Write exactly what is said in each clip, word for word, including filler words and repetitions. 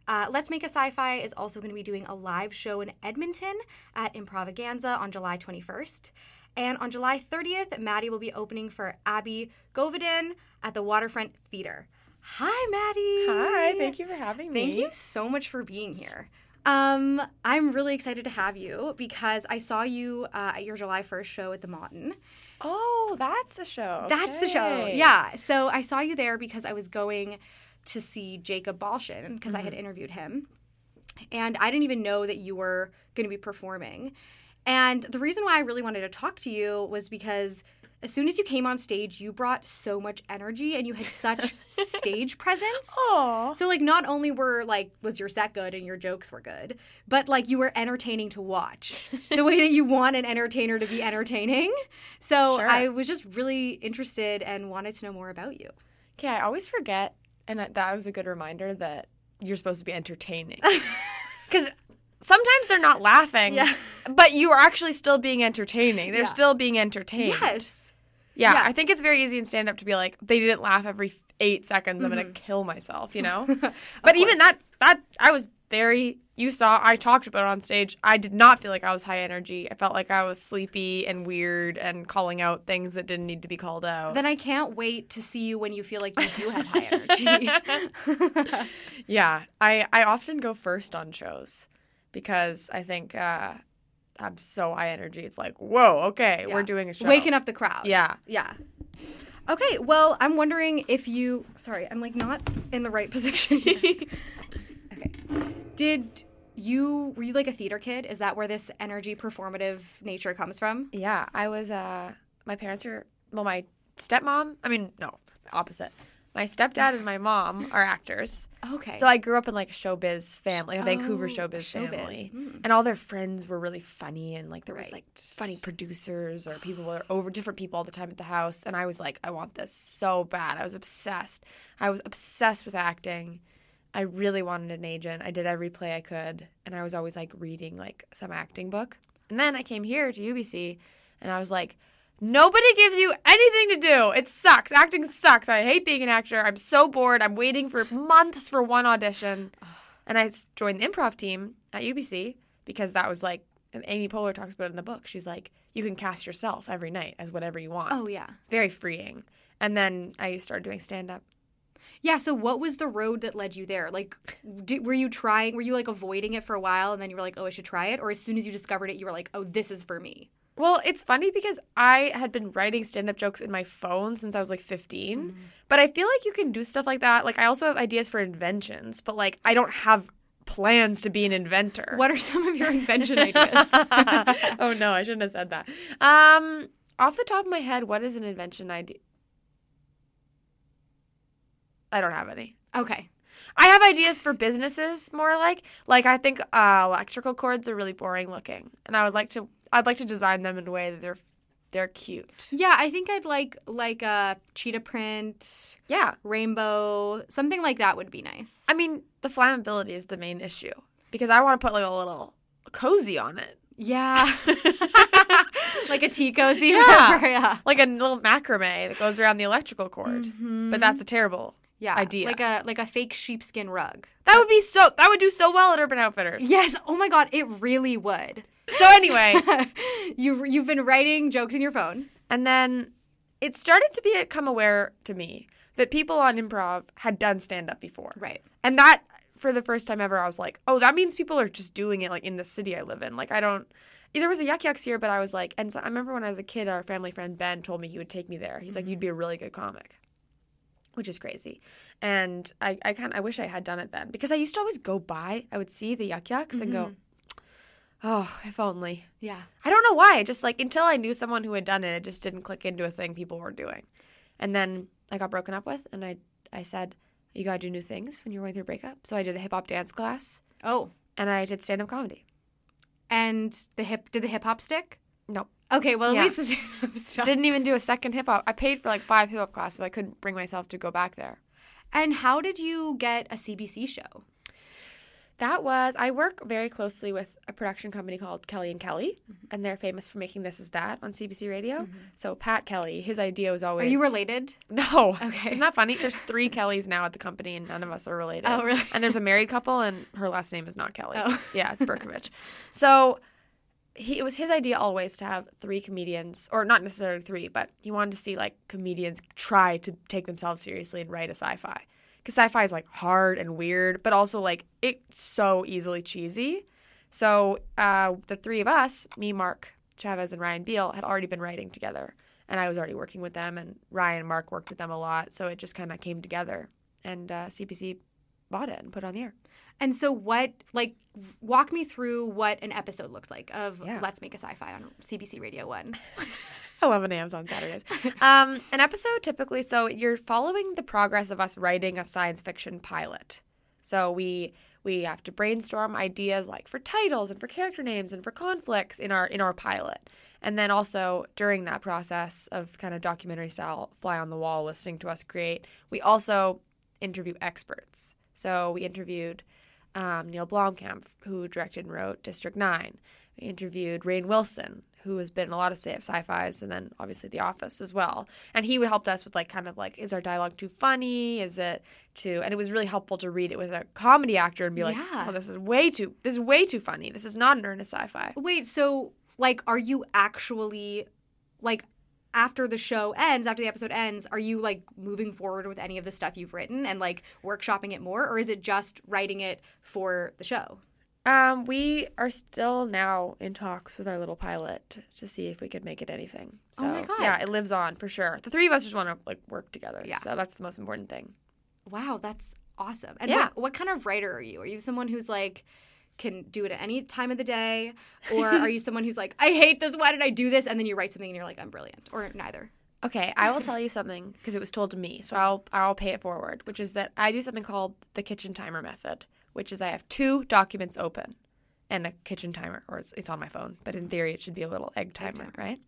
Uh, Let's Make a Sci-Fi is also going to be doing a live show in Edmonton at Improvaganza on July twenty-first. And on July thirtieth, Maddie will be opening for Abby Govardhan at the Waterfront Theatre. Hi, Maddie. Hi, thank you for having me. Thank you so much for being here. Um, I'm really excited to have you because I saw you uh, at your July first show at the Mountain. Oh, that's the show. That's the show. Okay. Yeah. So I saw you there because I was going to see Jacob Balshin because Mm-hmm. I had interviewed him. And I didn't even know that you were going to be performing. And the reason why I really wanted to talk to you was because as soon as you came on stage, you brought so much energy and you had such stage presence. Aw. So, like, not only were, like, was your set good and your jokes were good, but, like, you were entertaining to watch the way that you want an entertainer to be entertaining. So Sure. I was just really interested and wanted to know more about you. Okay, I always forget, and that, that was a good reminder that you're supposed to be entertaining. Because sometimes they're not laughing, Yeah. but you are actually still being entertaining. They're Yeah. still being entertained. Yes. Yeah, Yeah. I think it's very easy in stand-up to be like, they didn't laugh every eight seconds. I'm going Mm-hmm. to kill myself, you know? But even that, that, I was very, you saw, I talked about it on stage. I did not feel like I was high energy. I felt like I was sleepy and weird and calling out things that didn't need to be called out. Then I can't wait to see you when you feel like you do have high energy. Yeah, I, I often go first on shows because I think uh, I'm so high energy. It's like, whoa, okay, Yeah. we're doing a show. Waking up the crowd. Yeah. Yeah. Okay, well, I'm wondering if you... Sorry, I'm, like, not in the right position here. Okay. Did you... Were you, like, a theater kid? Is that where this energy performative nature comes from? Yeah, I was, uh, my parents are, well, my stepmom, I mean, no, opposite. My stepdad and my mom are actors. Okay. So I grew up in like a showbiz family, a Vancouver Oh, showbiz, showbiz. family. Mm. And all their friends were really funny and like there was Right. like funny producers or people were over different people all the time at the house. And I was like, I want this so bad. I was obsessed. I was obsessed with acting. I really wanted an agent. I did every play I could. And I was always like reading like some acting book. And then I came here to U B C and I was like, nobody gives you anything to do. It sucks. Acting sucks. I hate being an actor. I'm so bored. I'm waiting for months for one audition. And I s- joined the improv team at U B C because that was like, and Amy Poehler talks about it in the book. She's like, you can cast yourself every night as whatever you want. Oh, yeah. Very freeing. And then I started doing stand-up. Yeah, so what was the road that led you there? Like, did, were you trying, were you, like, avoiding it for a while and then you were like, oh, I should try it? Or as soon as you discovered it, you were like, oh, this is for me? Well, it's funny because I had been writing stand-up jokes in my phone since I was like fifteen. But I feel like you can do stuff like that. Like I also have ideas for inventions, but like I don't have plans to be an inventor. What are some of your invention ideas? Oh no, I shouldn't have said that. Um, off the top of my head, what is an invention idea? I don't have any. Okay. I have ideas for businesses more like. Like I think uh, electrical cords are really boring looking, and I would like to. I'd like to design them in a way that they're they're cute. Yeah, I think I'd like like a cheetah print, Yeah. rainbow, something like that would be nice. I mean, the flammability is the main issue because I want to put like a little cozy on it. Yeah. Like a tea cozy. Yeah. or whatever, yeah. Like a little macrame that goes around the electrical cord. Mhm. But that's a terrible yeah. idea. Like a like a fake sheepskin rug. That would be so that would do so well at Urban Outfitters. Yes. Oh my God, it really would. So anyway, you've you've been writing jokes in your phone. and then it started to become aware to me that people on improv had done stand up before. Right. And that for the first time ever I was like, "Oh, that means people are just doing it like in the city I live in." Like I don't there was a Yuck Yucks here, but I was like, and so I remember when I was a kid, our family friend Ben told me he would take me there. He's like, "You'd be a really good comic." Which is crazy. And I, I kind I wish I had done it then. Because I used to always go by, I would see the Yuck Yucks and go, oh, if only. Yeah. I don't know why. Just like until I knew someone who had done it, it just didn't click into a thing people were doing. And then I got broken up with and I I said, you gotta do new things when you're going through a breakup. So I did a hip hop dance class Oh. and I did stand up comedy. And the hip did the hip hop stick? Nope. Okay, well at Yeah. least the stand-up stuff. Didn't even do a second hip hop. I paid for like five hip hop classes. I couldn't bring myself to go back there. And how did you get a C B C show? That was, I work very closely with a production company called Kelly and Kelly, Mm-hmm. and they're famous for making This Is That on C B C Radio. Mm-hmm. So Pat Kelly, his idea was always... Are you related? No. Okay. Isn't that funny? There's three Kellys now at the company, and none of us are related. Oh, really? And there's a married couple, and her last name is not Kelly. Oh. Yeah, it's Berkovich. So he, it was his idea always to have three comedians, or not necessarily three, but he wanted to see, like, comedians try to take themselves seriously and write a sci-fi. Because sci-fi is, like, hard and weird, but also, like, it's so easily cheesy. So uh, the three of us, me, Mark Chavez, and Ryan Beal, had already been writing together. And I was already working with them, and Ryan and Mark worked with them a lot. So it just kind of came together. And uh, C B C bought it and put it on the air. And so what, like, walk me through what an episode looked like of Yeah. Let's Make a Sci-Fi on C B C Radio one. eleven a.m. on Saturdays. Um, an episode typically, so you're following the progress of us writing a science fiction pilot. So we we have to brainstorm ideas like for titles and for character names and for conflicts in our in our pilot. And then also during that process of kind of documentary style fly on the wall listening to us create, we also interview experts. So we interviewed um, Neil Blomkamp, who directed and wrote District nine. We interviewed Rainn Wilson, who has been in a lot of sci-fis, and then obviously The Office as well. And he helped us with, like, kind of like, is our dialogue too funny? Is it too... And it was really helpful to read it with a comedy actor and be like, Yeah. oh, this is way too... This is way too funny. This is not an earnest sci-fi. Wait, so, like, are you actually, like, after the show ends, after the episode ends, are you, like, moving forward with any of the stuff you've written and, like, workshopping it more? Or is it just writing it for the show? Um, we are still now in talks with our little pilot to see if we could make it anything. So, Oh my God. yeah, it lives on for sure. The three of us just want to, like, work together. Yeah. So that's the most important thing. Wow, that's awesome. And Yeah. what, what kind of writer are you? Are you someone who's, like, can do it at any time of the day? Or are you someone who's like, I hate this, why did I do this? And then you write something and you're like, I'm brilliant. Or neither. Okay, I will tell you something because it was told to me, so I'll I'll pay it forward, which is that I do something called the kitchen timer method, which is I have two documents open and a kitchen timer, or it's, it's on my phone, but in theory it should be a little egg timer, timer. right?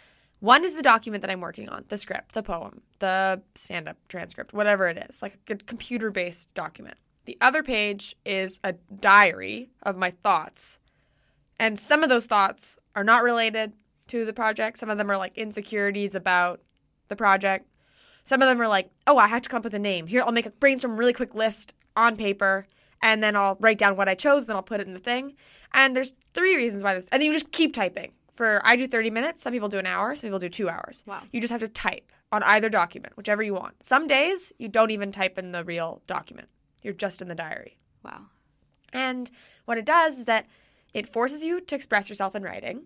One is the document that I'm working on, the script, the poem, the stand-up transcript, whatever it is, like a good computer-based document. The other page is a diary of my thoughts, and some of those thoughts are not related to the project. Some of them are like insecurities about the project. Some of them are like, oh, I have to come up with a name. Here, I'll make a brainstorm really quick list on paper, and then I'll write down what I chose, then I'll put it in the thing. And there's three reasons why this, and then you just keep typing. For, I do thirty minutes, some people do an hour, some people do two hours. Wow. You just have to type on either document, whichever you want. Some days, you don't even type in the real document. You're just in the diary. Wow. And what it does is that it forces you to express yourself in writing,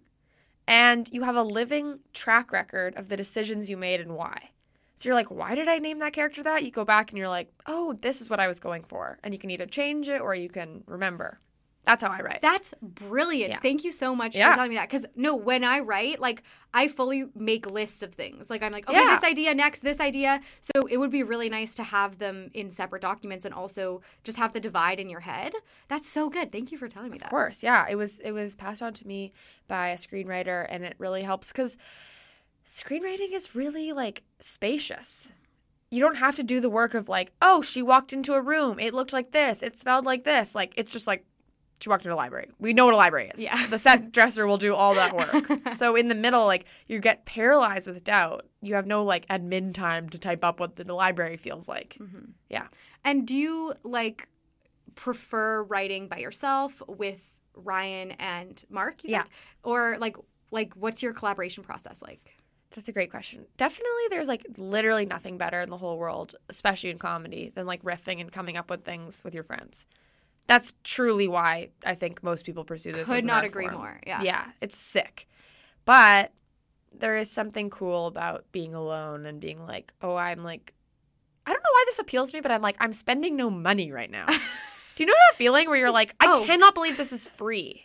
and you have a living track record of the decisions you made and why. So you're like, why did I name that character that? You go back and you're like, oh, this is what I was going for. And you can either change it or you can remember. That's how I write. That's brilliant. Yeah. Thank you so much Yeah. for telling me that. Because, no, when I write, like, I fully make lists of things. Like, I'm like, okay, Yeah. this idea, next, this idea. So it would be really nice to have them in separate documents and also just have the divide in your head. That's so good. Thank you for telling me that. Of course, yeah. It was it was passed on to me by a screenwriter, and it really helps because screenwriting is really, like, spacious. You don't have to do the work of, like, oh, she walked into a room. It looked like this. It smelled like this. Like, it's just like, she walked into a library. We know what a library is. Yeah. The set dresser will do all that work. So in the middle, like, you get paralyzed with doubt. You have no, like, admin time to type up what the, the library feels like. Mm-hmm. Yeah. And do you, like, prefer writing by yourself with Ryan and Mark? You Yeah. said? Or, like, like, what's your collaboration process like? That's a great question. Definitely there's, like, literally nothing better in the whole world, especially in comedy, than, like, riffing and coming up with things with your friends. That's truly why I think most people pursue this. Could as an not art agree form. more. Yeah. Yeah, it's sick. But there is something cool about being alone and being like, oh, I'm like, I don't know why this appeals to me, but I'm like, I'm spending no money right now. Do you know that feeling where you're like, I Oh. cannot believe this is free?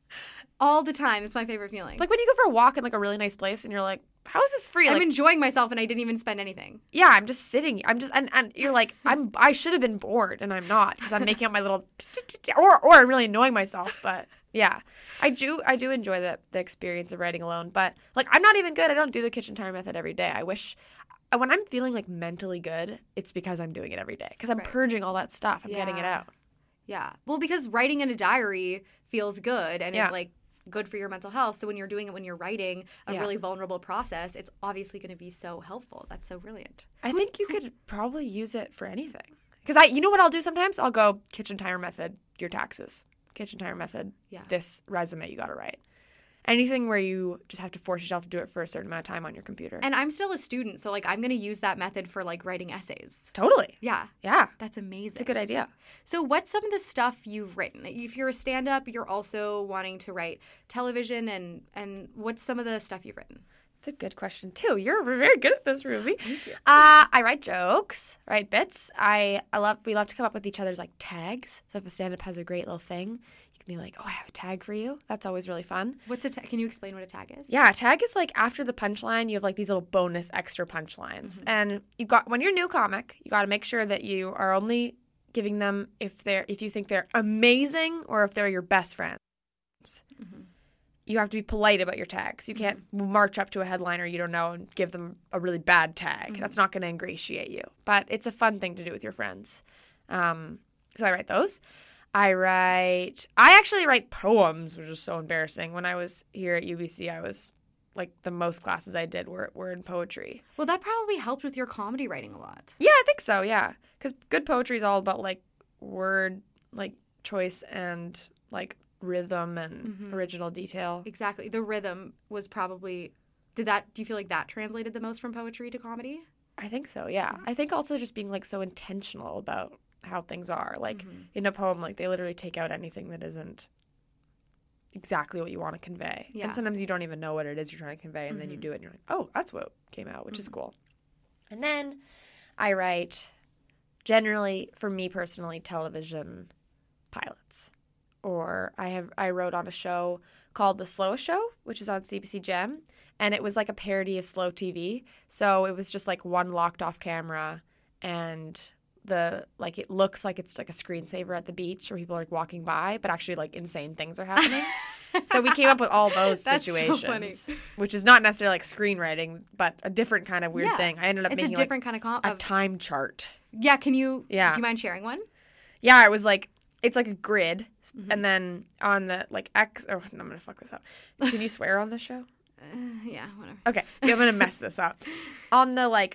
All the time. It's my favorite feeling. Like when you go for a walk in like a really nice place and you're like, how is this free? I'm Like, enjoying myself and I didn't even spend anything. yeah, I'm just sitting. I'm just, and, and you're like, I'm, I should have been bored and I'm not because I'm making up my little, or, or I'm really annoying myself. But yeah, I do, I do enjoy the, the experience of writing alone. But like, I'm not even good. I don't do the kitchen timer method every day. I wish, when I'm feeling like mentally good, it's because I'm doing it every day because I'm Right. purging all that stuff. I'm getting it Yeah. out. Yeah. Well, because writing in a diary feels good and Yeah. is like good for your mental health. So when you're doing it when you're writing a Yeah. really vulnerable process, it's obviously going to be so helpful. That's so brilliant. I think you could probably use it for anything. Because I, you know what I'll do sometimes? I'll go kitchen timer method, your taxes. Kitchen timer method, Yeah. this resume you got to write. Anything where you just have to force yourself to do it for a certain amount of time on your computer. And I'm still a student, so like I'm going to use that method for like writing essays. Totally. Yeah. Yeah. That's amazing. It's a good idea. So what's some of the stuff you've written? If you're a stand-up, you're also wanting to write television, and and what's some of the stuff you've written? It's a good question, too. You're very good at this, Ruby. Thank you. Uh, I write jokes, write bits. I, I love we love to come up with each other's, like, tags. So if a stand-up has a great little thing, you can be like, oh, I have a tag for you. That's always really fun. What's a ta- Can you explain what a tag is? Yeah, a tag is, like, after the punchline, you have, like, these little bonus extra punchlines. Mm-hmm. And you got when you're a new comic, you got to make sure that you are only giving them if they're if you think they're amazing or if they're your best friends. Mm-hmm. You have to be polite about your tags. You can't mm-hmm. march up to a headliner you don't know and give them a really bad tag. Mm-hmm. That's not going to ingratiate you. But it's a fun thing to do with your friends. Um, so I write those. I write – I actually write poems, which is so embarrassing. When I was here at U B C, I was – like the most classes I did were, were in poetry. Well, that probably helped with your comedy writing a lot. Yeah, I think so, yeah. Because good poetry is all about like word like choice and like rhythm and mm-hmm. original detail. Exactly. The rhythm was probably – did that – do you feel like that translated the most from poetry to comedy? I think so, yeah. I think also just being like so intentional about how things are. Like mm-hmm. in a poem, like they literally take out anything that isn't exactly what you want to convey. Yeah. And sometimes you don't even know what it is you're trying to convey, and mm-hmm. then you do it and you're like, oh, that's what came out, which mm-hmm. is cool. And then I write, generally, for me personally, television pilots. Or I have I wrote on a show called The Slowest Show, which is on C B C Gem, and it was like a parody of slow T V. So it was just like one locked off camera, and the like it looks like it's like a screensaver at the beach where people are like walking by, but actually like insane things are happening. So we came up with all those That's situations, so funny. Which is not necessarily like screenwriting, but a different kind of weird yeah. thing. I ended up it's making a different like kind of, com- a of time chart. Yeah, can you? Yeah. Do you mind sharing one? Yeah, it was like it's like a grid, mm-hmm. and then on the like X. Oh, no, I'm gonna fuck this up. Can you swear on this show? Uh, yeah, whatever. Okay, I'm gonna mess this up. On the like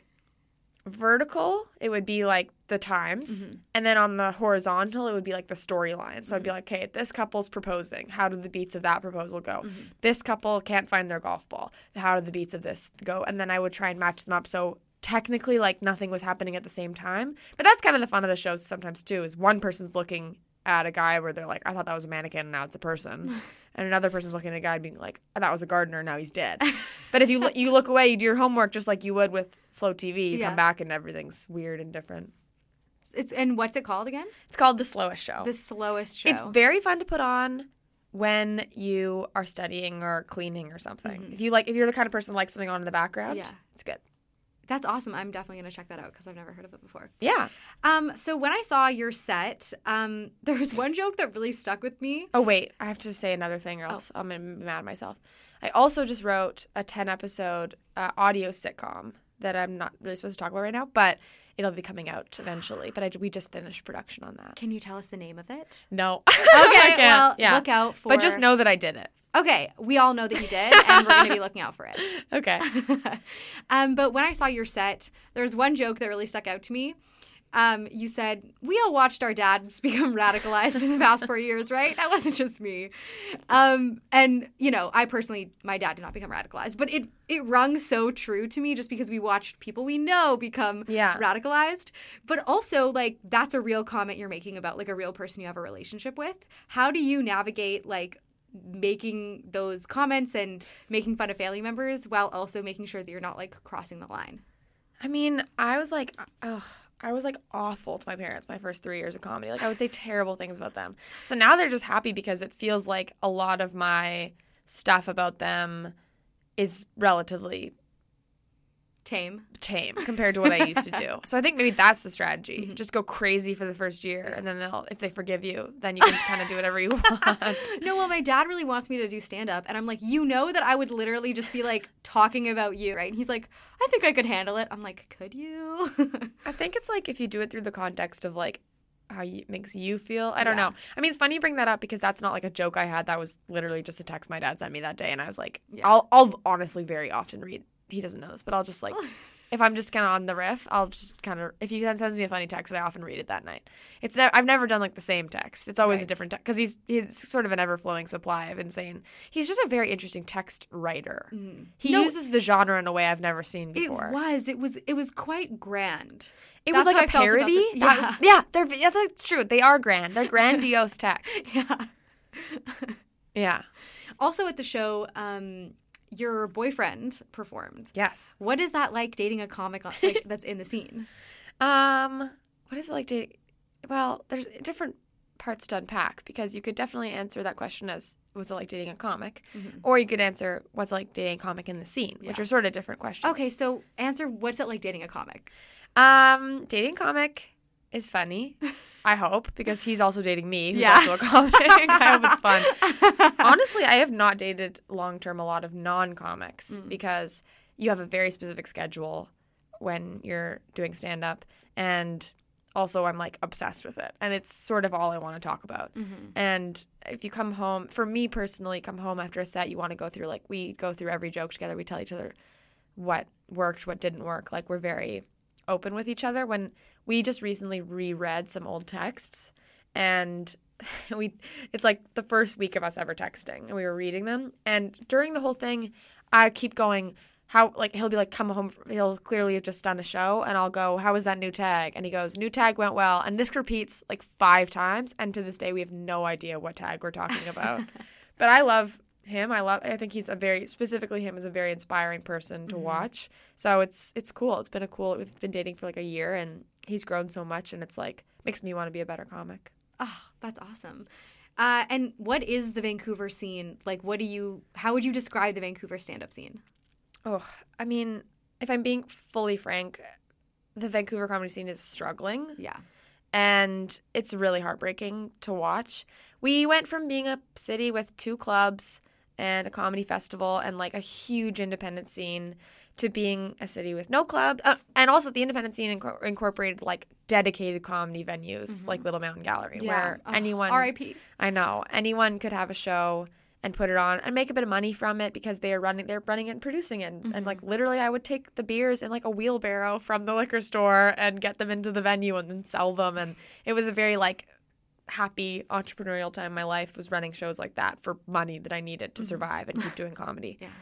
vertical, it would be like the times, mm-hmm. and then on the horizontal, it would be like the storyline. So mm-hmm. I'd be like, okay, this couple's proposing. How do the beats of that proposal go? Mm-hmm. This couple can't find their golf ball. How do the beats of this go? And then I would try and match them up. So technically, like nothing was happening at the same time. But that's kind of the fun of the shows sometimes too. Is one person's looking at a guy where they're like, I thought that was a mannequin, and now it's a person. And another person's looking at a guy being like, oh, that was a gardener, now he's dead. But if you lo- you look away, you do your homework just like you would with slow T V. You yeah. come back and everything's weird and different. It's and what's it called again? It's called The Slowest Show. The Slowest Show. It's very fun to put on when you are studying or cleaning or something. Mm-hmm. If you like, if you're the kind of person who likes something on in the background, yeah. it's good. That's awesome. I'm definitely going to check that out because I've never heard of it before. Yeah. Um. So when I saw your set, um, there was one joke that really stuck with me. Oh, wait. I have to say another thing or else oh. I'm going to be mad at myself. I also just wrote a ten-episode uh, audio sitcom that I'm not really supposed to talk about right now, but it'll be coming out eventually. But I, we just finished production on that. Can you tell us the name of it? No. Okay. well, yeah. look out for... But just know that I did it. Okay, we all know that you did, and we're going to be looking out for it. Okay. um, but when I saw your set, there was one joke that really stuck out to me. Um, you said, we all watched our dads become radicalized in the past four years, right? That wasn't just me. Um, and, you know, I personally, my dad did not become radicalized, but it, it rung so true to me just because we watched people we know become yeah. radicalized. But also, like, that's a real comment you're making about, like, a real person you have a relationship with. How do you navigate, like, making those comments and making fun of family members while also making sure that you're not like crossing the line? I mean, I was like, ugh, I was like awful to my parents my first three years of comedy. Like I would say terrible things about them. So now they're just happy because it feels like a lot of my stuff about them is relatively tame tame compared to what I used to do. So I think maybe that's the strategy. Mm-hmm. Just go crazy for the first year, and then they'll, if they forgive you, then you can kind of do whatever you want. No, well, my dad really wants me to do stand-up, and I'm like, you know that I would literally just be, like, talking about you, right? And he's like, I think I could handle it. I'm like, could you? I think it's, like, if you do it through the context of, like, how you, makes you feel. I don't Yeah. know. I mean, it's funny you bring that up because that's not like a joke I had. That was literally just a text my dad sent me that day, and I was like, Yeah. I'll I'll honestly very often read. He doesn't know this, but I'll just like. If I'm just kind of on the riff, I'll just kind of, if he sends me a funny text, I often read it that night. It's ne- I've never done like the same text. It's always a Right. different text because he's he's sort of an ever-flowing supply of insane. He's just a very interesting text writer. Mm. He No, uses the genre in a way I've never seen It before. was. It was. It was quite grand. It That's was how like I a felt about parody. the- That yeah. was- yeah, they're yeah, that's true. They are grand. They're grandiose text. Yeah. Yeah. Also at the show, um, your boyfriend performed. Yes. What is that like dating a comic on, like that's in the scene? Um, what is it like to? Well, there's different parts to unpack because you could definitely answer that question as was it like dating a comic, Mhm. or you could answer what's it like dating a comic in the scene, which Yeah. are sort of different questions. Okay, so answer what's it like dating a comic? Um, dating a comic is funny. I hope because he's also dating me, who's Yeah. also a comic. I hope it's fun. Honestly, I have not dated long term a lot of non comics Mm. because you have a very specific schedule when you're doing stand up, and also I'm like obsessed with it, and it's sort of all I want to talk about. Mhm. And if you come home, for me personally, come home after a set, you want to go through like we go through every joke together. We tell each other what worked, what didn't work. Like we're very open with each other. When we just recently reread some old texts, and we it's like the first week of us ever texting, and we were reading them, and during the whole thing I keep going, how, like, he'll be like, come home, he'll clearly have just done a show, and I'll go, how was that new tag? And he goes, new tag went well. And this repeats like five times, and to this day we have no idea what tag we're talking about. But I love him. I love I think he's a very, specifically him, is a very inspiring person to Mhm. watch. So it's it's cool. It's been a cool, we've been dating for like a year, and he's grown so much, and it's like makes me want to be a better comic. Oh, that's awesome. Uh, and what is the Vancouver scene like? What do you? How would you describe the Vancouver stand-up scene? Oh, I mean, if I'm being fully frank, the Vancouver comedy scene is struggling, Yeah. and it's really heartbreaking to watch. We went from being a city with two clubs and a comedy festival and like a huge independent scene to being a city with no clubs, uh, and also the independent scene inco- incorporated like dedicated comedy venues Mhm. like Little Mountain Gallery, Yeah. where Ugh, anyone R I P I know anyone could have a show and put it on and make a bit of money from it because they are running they're running it and producing it. And, and like literally I would take the beers in like a wheelbarrow from the liquor store and get them into the venue and then sell them, and it was a very like happy entrepreneurial time in my life, was running shows like that for money that I needed to survive and keep doing comedy. Yeah.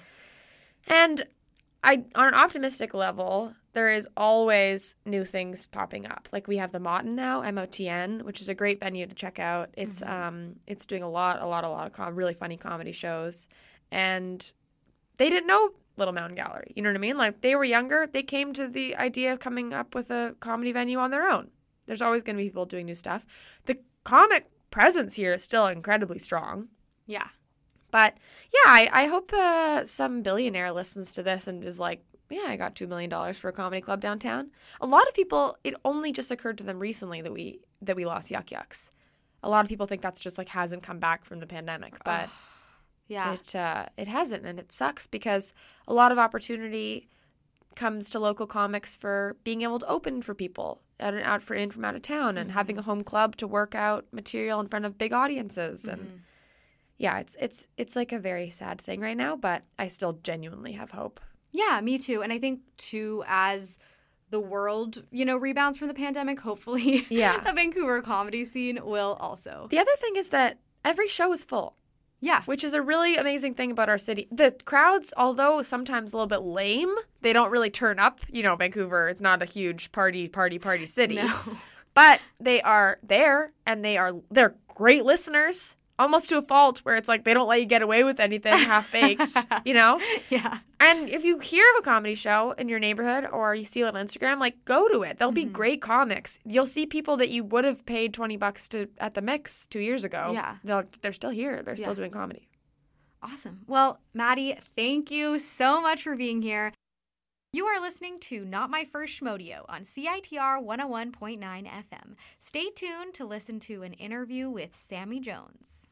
And I, on an optimistic level, there is always new things popping up. Like we have the Motten now, M O T N, which is a great venue to check out. It's Mhm. um it's doing a lot, a lot, a lot of com- really funny comedy shows, and they didn't know Little Mountain Gallery. You know what I mean? Like they were younger, they came to the idea of coming up with a comedy venue on their own. There's always going to be people doing new stuff. The comic presence here is still incredibly strong. Yeah. But yeah, I, I hope uh, some billionaire listens to this and is like, yeah, I got two million dollars for a comedy club downtown. A lot of people, it only just occurred to them recently that we that we lost Yuck Yucks. A lot of people think that's just like hasn't come back from the pandemic, but Yeah. it uh, it hasn't, and it sucks because a lot of opportunity comes to local comics for being able to open for people out and out for in from out of town, and Mhm. having a home club to work out material in front of big audiences. And Mhm. yeah, it's it's it's like a very sad thing right now, but I still genuinely have hope. Yeah, me too. And I think too, as the world, you know, rebounds from the pandemic, hopefully Yeah. the Vancouver comedy scene will also. The other thing is that every show is full, Yeah. which is a really amazing thing about our city. The crowds, although sometimes a little bit lame, they don't really turn up. You know, Vancouver, it's not a huge party, party, party city. No. But they are there, and they are they're great listeners, almost to a fault where it's like they don't let you get away with anything half-baked, you know? Yeah. And if you hear of a comedy show in your neighborhood or you see it on Instagram, like go to it. There'll be Mhm. great comics. You'll see people that you would have paid twenty bucks to at the Mix two years ago. Yeah. They'll, they're still here. They're Yeah. still doing comedy. Awesome. Well, Maddie, thank you so much for being here. You are listening to Not My First Schmodio on C I T R one oh one point nine F M. Stay tuned to listen to an interview with Sammy Jones.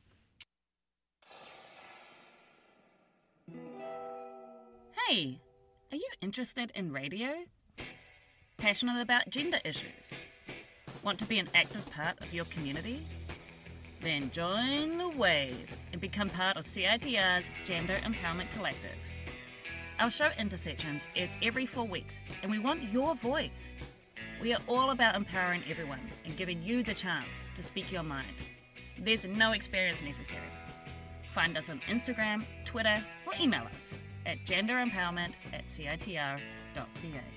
Hey, are you interested in radio? Passionate about gender issues? Want to be an active part of your community? Then join the wave and become part of C I T R's Gender Empowerment Collective. Our show Intersections airs every four weeks, and we want your voice. We are all about empowering everyone and giving you the chance to speak your mind. There's no experience necessary. Find us on Instagram, Twitter, or email us at genderempowerment at C I T R dot C A.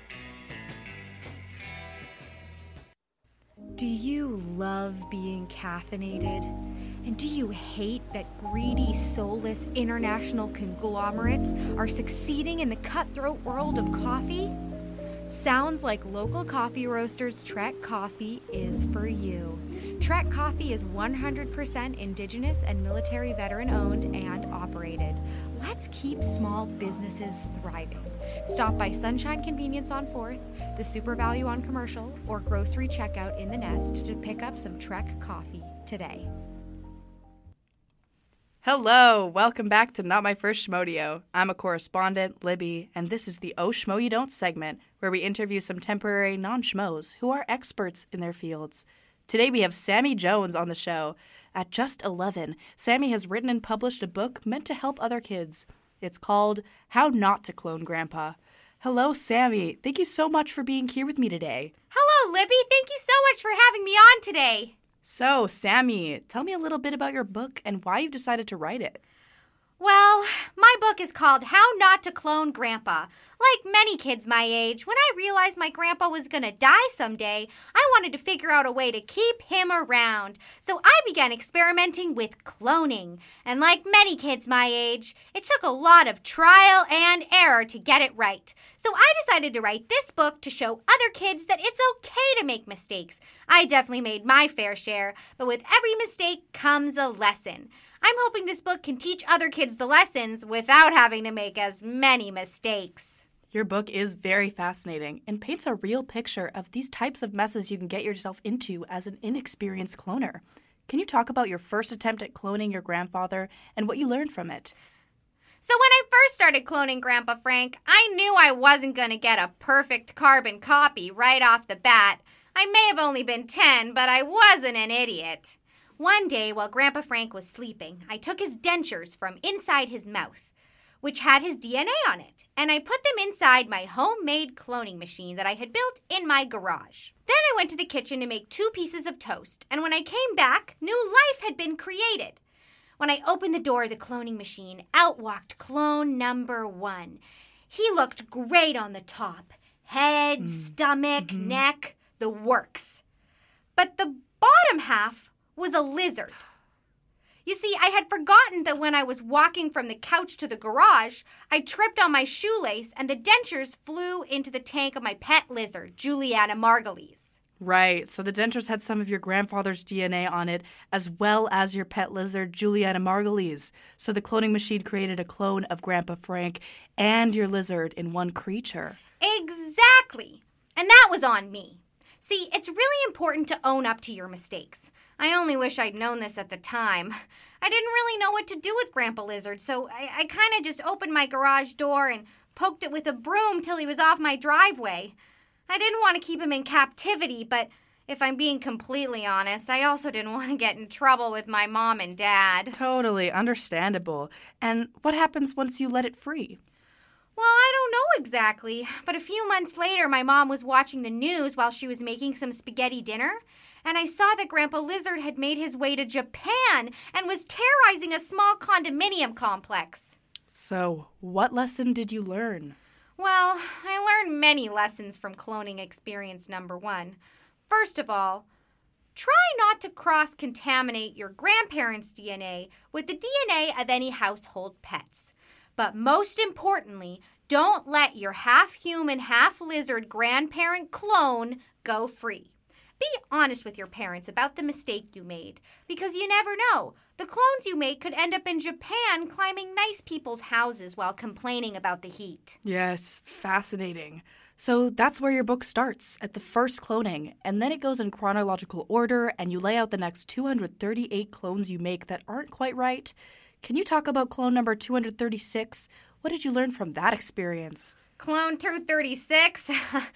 Do you love being caffeinated? And do you hate that greedy, soulless international conglomerates are succeeding in the cutthroat world of coffee? Sounds like local coffee roasters Trek Coffee is for you. Trek Coffee is one hundred percent Indigenous and military veteran owned and operated. Let's keep small businesses thriving. Stop by Sunshine Convenience on fourth, the Super Value on Commercial, or grocery checkout in the Nest to pick up some Trek Coffee today. Hello, welcome back to Not My First Schmodio. I'm a correspondent, Libby, and this is the Oh Schmo You Don't segment, where we interview some temporary non-schmoes who are experts in their fields. Today we have Sammy Jones on the show. At just eleven, Sammy has written and published a book meant to help other kids. It's called How Not to Clone Grandpa. Hello, Sammy. Thank you so much for being here with me today. Hello, Libby. Thank you so much for having me on today. So, Sammy, tell me a little bit about your book and why you've decided to write it. Well, my book is called How Not to Clone Grandpa. Like many kids my age, when I realized my grandpa was going to die someday, I wanted to figure out a way to keep him around. So I began experimenting with cloning. And like many kids my age, it took a lot of trial and error to get it right. So I decided to write this book to show other kids that it's okay to make mistakes. I definitely made my fair share, but with every mistake comes a lesson. I'm hoping this book can teach other kids the lessons without having to make as many mistakes. Your book is very fascinating and paints a real picture of these types of messes you can get yourself into as an inexperienced cloner. Can you talk about your first attempt at cloning your grandfather and what you learned from it? So when I first started cloning Grandpa Frank, I knew I wasn't going to get a perfect carbon copy right off the bat. I may have only been ten, but I wasn't an idiot. One day, while Grandpa Frank was sleeping, I took his dentures from inside his mouth, which had his D N A on it, and I put them inside my homemade cloning machine that I had built in my garage. Then I went to the kitchen to make two pieces of toast, and when I came back, new life had been created. When I opened the door of the cloning machine, out walked clone number one. He looked great on the top. Head, mm. stomach, mm-hmm. neck, the works. But the bottom half was a lizard. You see, I had forgotten that when I was walking from the couch to the garage, I tripped on my shoelace and the dentures flew into the tank of my pet lizard, Juliana Margulies. Right, so the dentures had some of your grandfather's D N A on it, as well as your pet lizard, Juliana Margulies. So the cloning machine created a clone of Grandpa Frank and your lizard in one creature. Exactly. And that was on me. See, it's really important to own up to your mistakes. I only wish I'd known this at the time. I didn't really know what to do with Grandpa Lizard, so I, I kind of just opened my garage door and poked it with a broom till he was off my driveway. I didn't want to keep him in captivity, but if I'm being completely honest, I also didn't want to get in trouble with my mom and dad. Totally understandable. And what happens once you let it free? Well, I don't know exactly, but a few months later, my mom was watching the news while she was making some spaghetti dinner, and I saw that Grandpa Lizard had made his way to Japan and was terrorizing a small condominium complex. So, what lesson did you learn? Well, I learned many lessons from cloning experience number one. First of all, try not to cross-contaminate your grandparents' D N A with the D N A of any household pets. But most importantly, don't let your half-human, half-lizard grandparent clone go free. Be honest with your parents about the mistake you made, because you never know. The clones you make could end up in Japan climbing nice people's houses while complaining about the heat. Yes, fascinating. So that's where your book starts, at the first cloning, and then it goes in chronological order, and you lay out the next two hundred thirty-eight clones you make that aren't quite right. Can you talk about clone number two hundred thirty-six? What did you learn from that experience? Clone two thirty-six?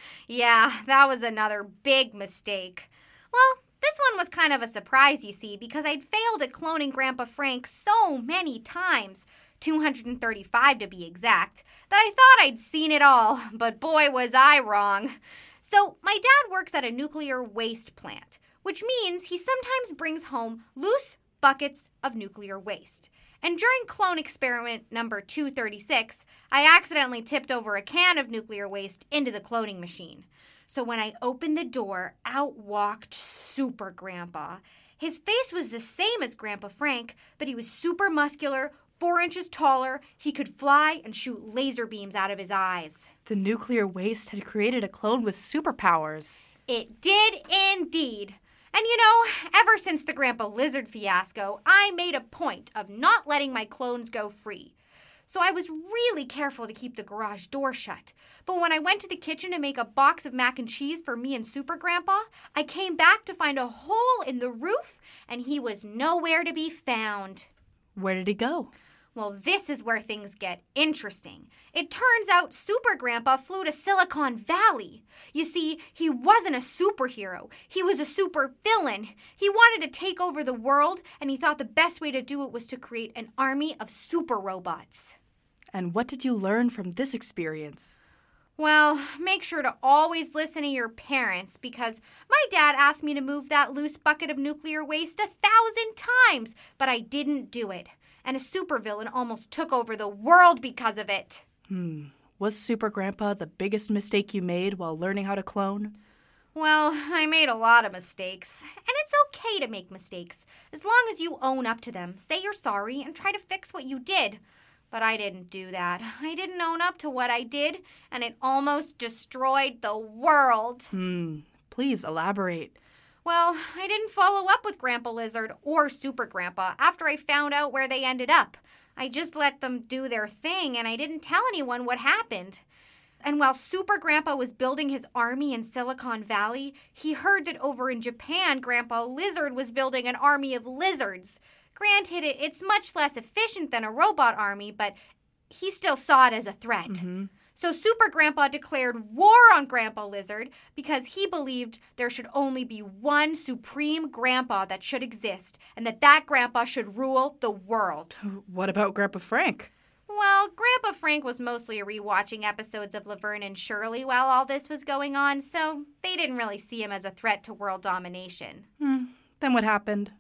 Yeah, that was another big mistake. Well, this one was kind of a surprise, you see, because I'd failed at cloning Grandpa Frank so many times, two hundred thirty-five to be exact, that I thought I'd seen it all, but boy was I wrong. So my dad works at a nuclear waste plant, which means he sometimes brings home loose buckets of nuclear waste. And during clone experiment number two thirty-six, I accidentally tipped over a can of nuclear waste into the cloning machine. So when I opened the door, out walked Super Grandpa. His face was the same as Grandpa Frank, but he was super muscular, four inches taller. He could fly and shoot laser beams out of his eyes. The nuclear waste had created a clone with superpowers. It did indeed. And you know, ever since the Grandpa Lizard fiasco, I made a point of not letting my clones go free. So I was really careful to keep the garage door shut. But when I went to the kitchen to make a box of mac and cheese for me and Super Grandpa, I came back to find a hole in the roof, and he was nowhere to be found. Where did he go? Well, this is where things get interesting. It turns out Super Grandpa flew to Silicon Valley. You see, he wasn't a superhero. He was a super villain. He wanted to take over the world, and he thought the best way to do it was to create an army of super robots. And what did you learn from this experience? Well, make sure to always listen to your parents, because my dad asked me to move that loose bucket of nuclear waste a thousand times, but I didn't do it. And a supervillain almost took over the world because of it. Hmm. Was Super Grandpa the biggest mistake you made while learning how to clone? Well, I made a lot of mistakes. And it's okay to make mistakes, as long as you own up to them, say you're sorry, and try to fix what you did. But I didn't do that. I didn't own up to what I did, and it almost destroyed the world. Hmm. Please elaborate. Well, I didn't follow up with Grandpa Lizard or Super Grandpa after I found out where they ended up. I just let them do their thing, and I didn't tell anyone what happened. And while Super Grandpa was building his army in Silicon Valley, he heard that over in Japan, Grandpa Lizard was building an army of lizards. Granted, it's much less efficient than a robot army, but he still saw it as a threat. Mm-hmm. So Super Grandpa declared war on Grandpa Lizard because he believed there should only be one supreme grandpa that should exist, and that that grandpa should rule the world. What about Grandpa Frank? Well, Grandpa Frank was mostly rewatching episodes of Laverne and Shirley while all this was going on, so they didn't really see him as a threat to world domination. Hmm. Then what happened?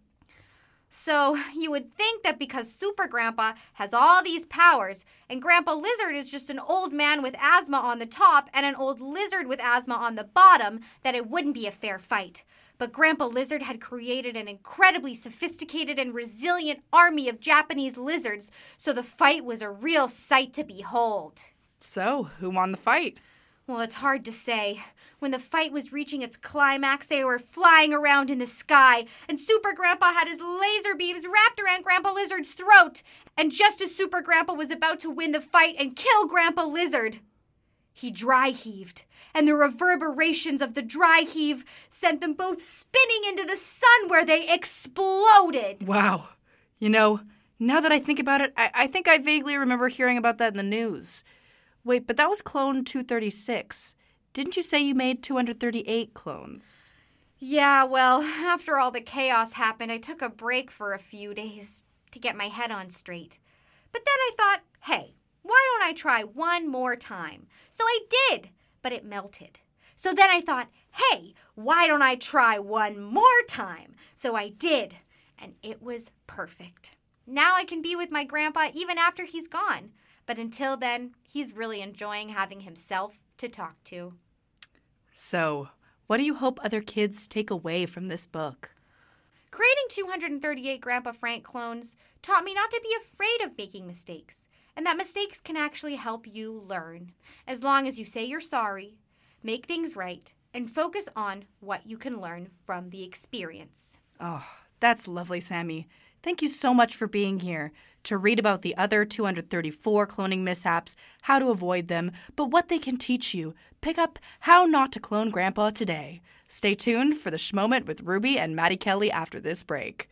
So you would think that because Super Grandpa has all these powers, and Grandpa Lizard is just an old man with asthma on the top and an old lizard with asthma on the bottom, that it wouldn't be a fair fight. But Grandpa Lizard had created an incredibly sophisticated and resilient army of Japanese lizards, so the fight was a real sight to behold. So, who won the fight? Well, it's hard to say. When the fight was reaching its climax, they were flying around in the sky, and Super Grandpa had his laser beams wrapped around Grandpa Lizard's throat. And just as Super Grandpa was about to win the fight and kill Grandpa Lizard, he dry heaved, and the reverberations of the dry heave sent them both spinning into the sun, where they exploded. Wow. You know, now that I think about it, I, I think I vaguely remember hearing about that in the news. Wait, but that was clone two thirty-six. Didn't you say you made two hundred thirty-eight clones? Yeah, well, after all the chaos happened, I took a break for a few days to get my head on straight. But then I thought, hey, why don't I try one more time? So I did, but it melted. So then I thought, hey, why don't I try one more time? So I did, and it was perfect. Now I can be with my grandpa even after he's gone. But until then, he's really enjoying having himself to talk to. So, what do you hope other kids take away from this book? Creating two hundred thirty-eight Grandpa Frank clones taught me not to be afraid of making mistakes, and that mistakes can actually help you learn, as long as you say you're sorry, make things right, and focus on what you can learn from the experience. Oh, that's lovely, Sammy. Thank you so much for being here to read about the other two hundred thirty-four cloning mishaps, how to avoid them, but what they can teach you. Pick up How Not to Clone Grandpa today. Stay tuned for the Schmoment with Ruby and Maddie Kelly after this break.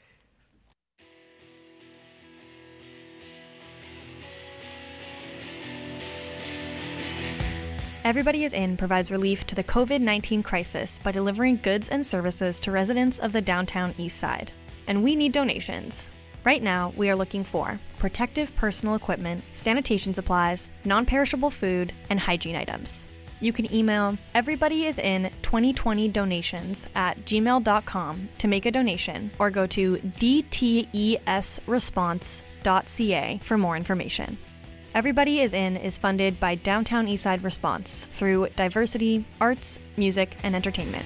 Everybody is In provides relief to the covid nineteen crisis by delivering goods and services to residents of the downtown east side. And we need donations. Right now, we are looking for protective personal equipment, sanitation supplies, non-perishable food, and hygiene items. You can email everybodyisin twenty twenty donations at gmail dot com to make a donation, or go to d t e s response dot c a for more information. Everybody Is In is funded by Downtown Eastside Response through diversity, arts, music, and entertainment.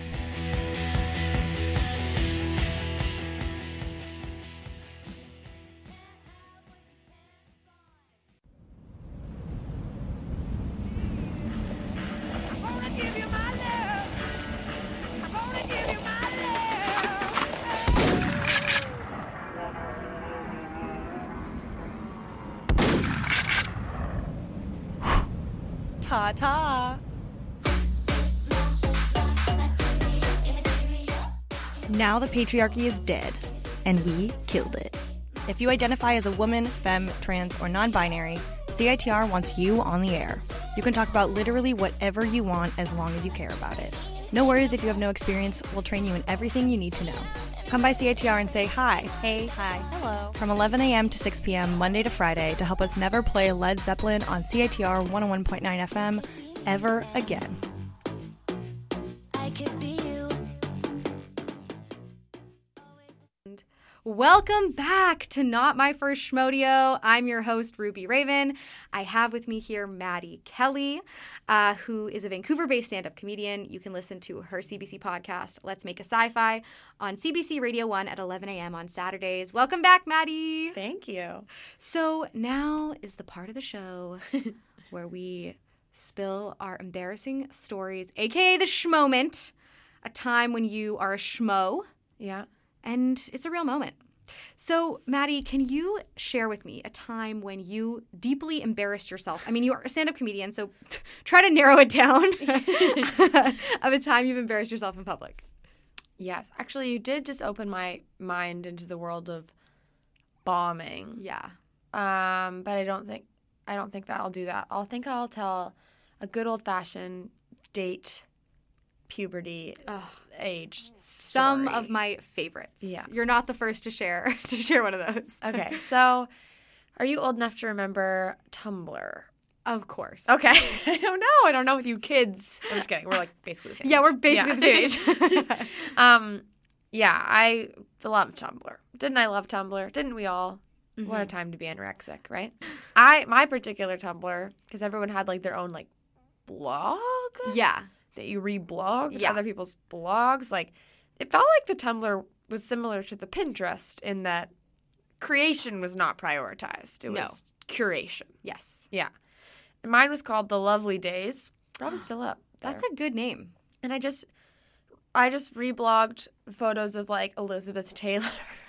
Ta-ta. Now the patriarchy is dead, and we killed it. If you identify as a woman, femme, trans, or non-binary, C I T R wants you on the air. You can talk about literally whatever you want as long as you care about it. No worries if you have no experience, we'll train you in everything you need to know. Come by C I T R and say hi, hey, hi, hello, from eleven a.m. to six p.m. Monday to Friday to help us never play Led Zeppelin on C I T R one oh one point nine F M ever again. I could be you. Welcome back to Not My First Schmodio. I'm your host, Ruby Raven. I have with me here Maddie Kelly, uh, who is a Vancouver-based stand-up comedian. You can listen to her C B C podcast, Let's Make a Sci-Fi, on C B C Radio one at eleven a.m. on Saturdays. Welcome back, Maddie. Thank you. So now is the part of the show where we spill our embarrassing stories, a k a the schmoment, a time when you are a schmo. Yeah. And it's a real moment. So, Maddie, can you share with me a time when you deeply embarrassed yourself? I mean, you are a stand-up comedian, so t- try to narrow it down of a time you've embarrassed yourself in public. Yes. Actually, you did just open my mind into the world of bombing. Yeah. Um, but I don't think I don't think that I'll do that. I'll think I'll tell a good old-fashioned date, puberty, Ugh. age Some story. of my favorites. Yeah. You're not the first to share to share one of those. Okay, so are you old enough to remember Tumblr? Of course. Okay. I don't know. I don't know with you kids. I'm just kidding. We're like basically the same Yeah, age. we're basically Yeah. the same age. um, yeah, I love Tumblr. Didn't I love Tumblr? Didn't we all? Mm-hmm. What a time to be anorexic, right? I my particular Tumblr, because everyone had like their own like blog Yeah. that you reblogged Yeah. other people's blogs. Like it felt like the Tumblr was similar to the Pinterest in that creation was not prioritized. It No. was curation. Yes. Yeah. And mine was called The Lovely Days. Probably still up there. That's a good name. And I just I just reblogged photos of like Elizabeth Taylor.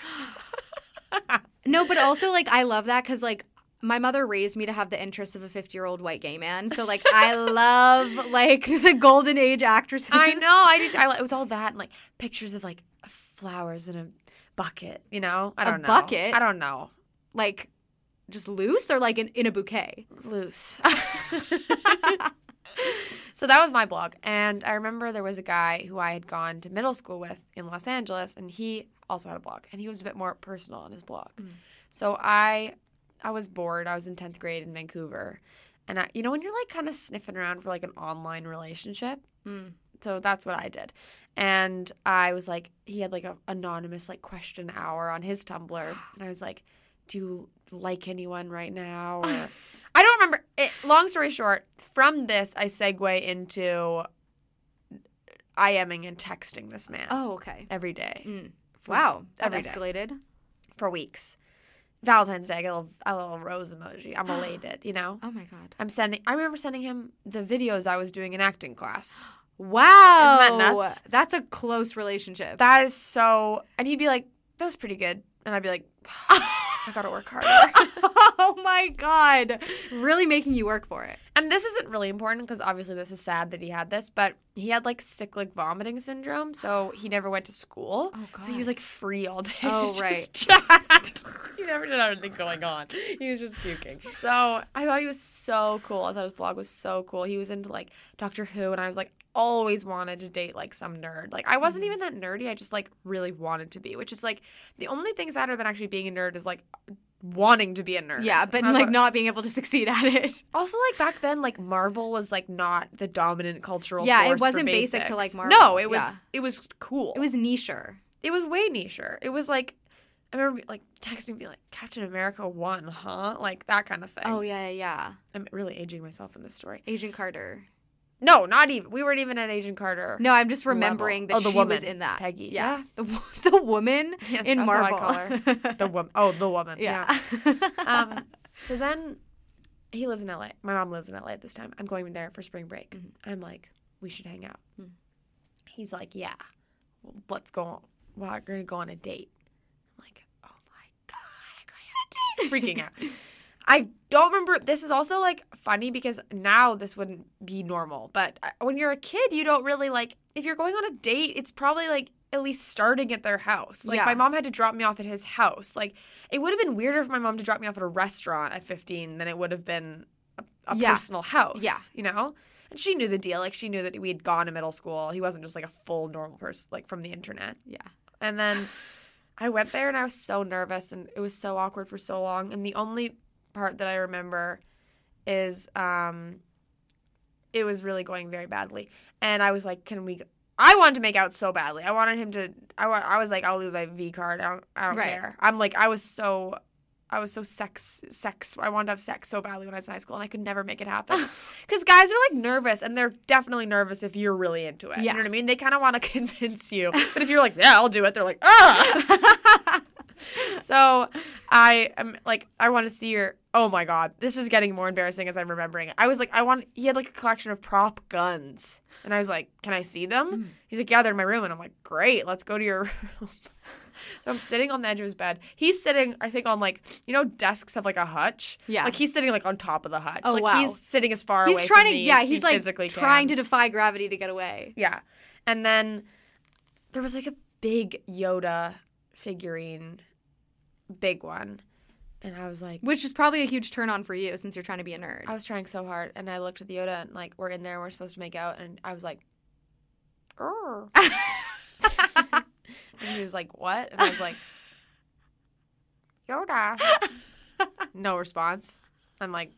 No, but also, like, I love that because, like, my mother raised me to have the interests of a fifty-year-old white gay man. So, like, I love, like, the golden age actresses. I know. I did. I, it was all that and like pictures of like flowers in a bucket. You know. I A don't know. bucket? I don't know. Like, just loose or, like, in, in a bouquet? Loose. So that was my blog. And I remember there was a guy who I had gone to middle school with in Los Angeles, and he also had a blog. And he was a bit more personal on his blog. Mm. So I I was bored. I was in tenth grade in Vancouver. And, I, you know, when you're, like, kind of sniffing around for, like, an online relationship. Mm. So that's what I did. And I was, like, he had, like, an anonymous, like, question hour on his Tumblr. And I was like, do you like anyone right now? Or I don't remember. It, long story short, from this, I segue into IMing and texting this man. Oh, okay. Every day. Mm. For, Wow. That every day. escalated. For weeks. Valentine's Day, I got a little, a little rose emoji. I'm elated, you know? Oh, my God. I'm sending, I remember sending him the videos I was doing in acting class. Wow. Isn't that nuts? That's a close relationship. That is so, and he'd be like, that was pretty good. And I'd be like, I gotta work harder. Oh, my God. Really making you work for it. And this isn't really important because obviously this is sad that he had this, but he had like cyclic vomiting syndrome, so he never went to school. Oh, God. So he was like free all day. Oh, to right. just chat. He never did anything going on. He was just puking. So I thought he was so cool. I thought his blog was so cool. He was into like Doctor Who, and I was like, always wanted to date like some nerd. Like I wasn't even that nerdy. I just like really wanted to be, which is like the only thing sadder than actually being a nerd is like wanting to be a nerd. Yeah, but And I was like not being able to succeed at it. Also, like back then, like Marvel was like not the dominant cultural. Yeah, it force for wasn't basic basics. to like Marvel. No, it was Yeah. it was cool. It was nicher. it was way nicher. It was like I remember like texting me like Captain America one, huh? Like that kind of thing. Oh yeah, yeah, yeah. I'm really aging myself in this story. Agent Carter. No, not even. We weren't even at Agent Carter. No, I'm just remembering level. that Oh, the she woman, was in that. Peggy. Yeah, the the woman Yeah, in that's Marvel. how I call her. The woman. Oh, the woman. Yeah. Yeah. um. So then, he lives in L A. My mom lives in L A at this time. I'm going there for spring break. Mm-hmm. I'm like, we should hang out. Mm. He's like, yeah. Well, let's go. On. Well, we're gonna go on a date. I'm like, oh my god, I'm going on a date. Freaking out. I don't remember. This is also like funny because now this wouldn't be normal. But when you're a kid, you don't really like. If you're going on a date, it's probably like at least starting at their house. Like Yeah. my mom had to drop me off at his house. Like it would have been weirder for my mom to drop me off at a restaurant at fifteen than it would have been a, a Yeah. personal house. Yeah. You know. And she knew the deal. Like she knew that we had gone to middle school. He wasn't just like a full normal person like from the internet. Yeah. And then I went there and I was so nervous and it was so awkward for so long. And the only part that I remember is um, it was really going very badly. And I was like, can we go? I wanted to make out so badly. I wanted him to, I, wa- I was like, I'll lose my V card. I don't, I don't Right. care. I'm like, I was so, I was so sex, sex. I wanted to have sex so badly when I was in high school and I could never make it happen. Because guys are like nervous and they're definitely nervous if you're really into it. Yeah. You know what I mean? They kind of want to convince you. But if you're like, yeah, I'll do it, they're like, ah. So I am like, I want to see your, oh my God, this is getting more embarrassing as I'm remembering it. I was like, I want, he had like a collection of prop guns. And I was like, can I see them? Mm. He's like, yeah, they're in my room. And I'm like, great, let's go to your room. So I'm sitting on the edge of his bed. He's sitting, I think, on like, you know, desks have like a hutch. Yeah. Like he's sitting like on top of the hutch. Oh, like wow. he's sitting as far away He's trying from to, me yeah, as he's he like physically trying can. to defy gravity to get away. Yeah. And then there was like a big Yoda figurine, big one. And I was like, Which is probably a huge turn on for you since you're trying to be a nerd. I was trying so hard. And I looked at the Yoda and like, we're in there and we're supposed to make out. And I was like, "Grr." And he was like, what? And I was like, Yoda. No response. I'm like,